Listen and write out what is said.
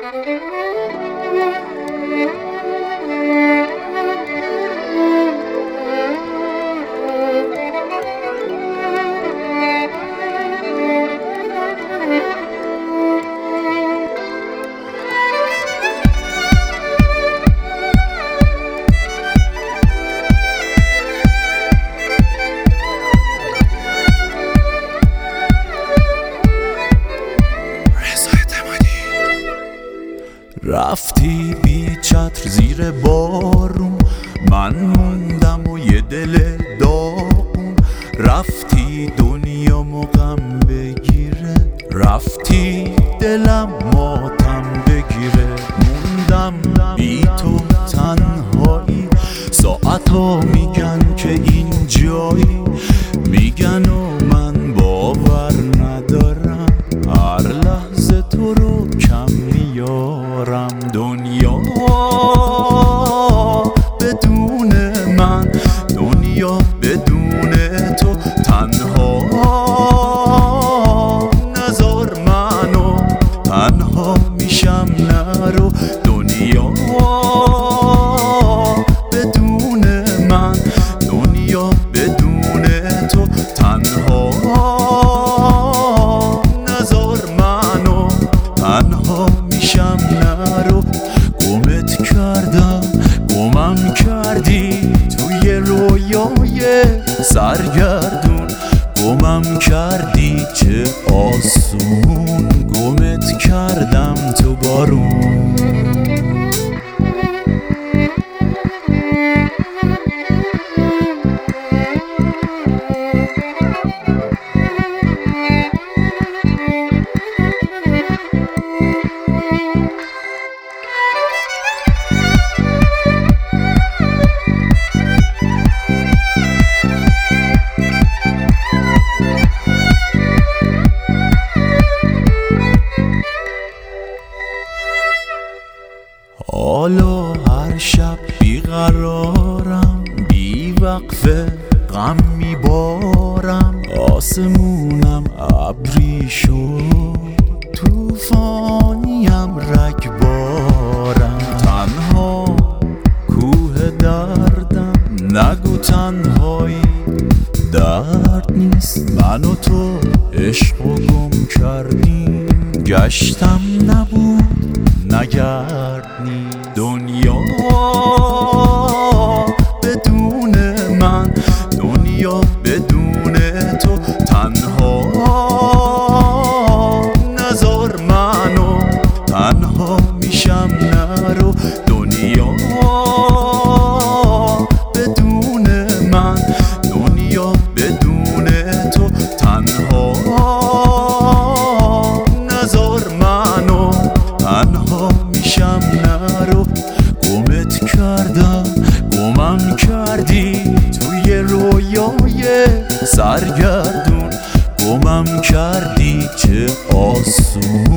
رفتی بی چتر زیر بارون، من موندم و یه دل داغون. رفتی دنیامو غم بگیره، رفتی دلم ماتم بگیره. موندم بی تو تنهایی، ساعتا میگن که این جایی، میگن و من باور ندارم، هر لحظه تو رو کم میارم. دنیا بدون من، دنیا بدون تو تنها، نذار منو تنها میشم نرو. دنیا بدون من، دنیا بدون تو تنها، نذار منو تنها میشم نرو. گمت کردم، گمم کردی توی رویای سرگردون، گمم کردی چه آسون، گمت کردم تو بارون. حالا هر شب بیقرارم، بی وقفه غم میبارم. آسمونم ابری شد، توفانیم رگبارم. تنها کوه دردم، نگو تنهایی درد نیست. من و تو عشق و گم کردیم، گشتم نبود نگردنی. دنیا بدون من، دنیا بدون تو تنها، نذار منو تنها میشم نرو. دنیا بدون من، دنیا بدون تو تنها، نذار منو تنها میشم نرو. گمت کردم، گمم کردی توی رویای سرگردون، گمم کردی چه آسون.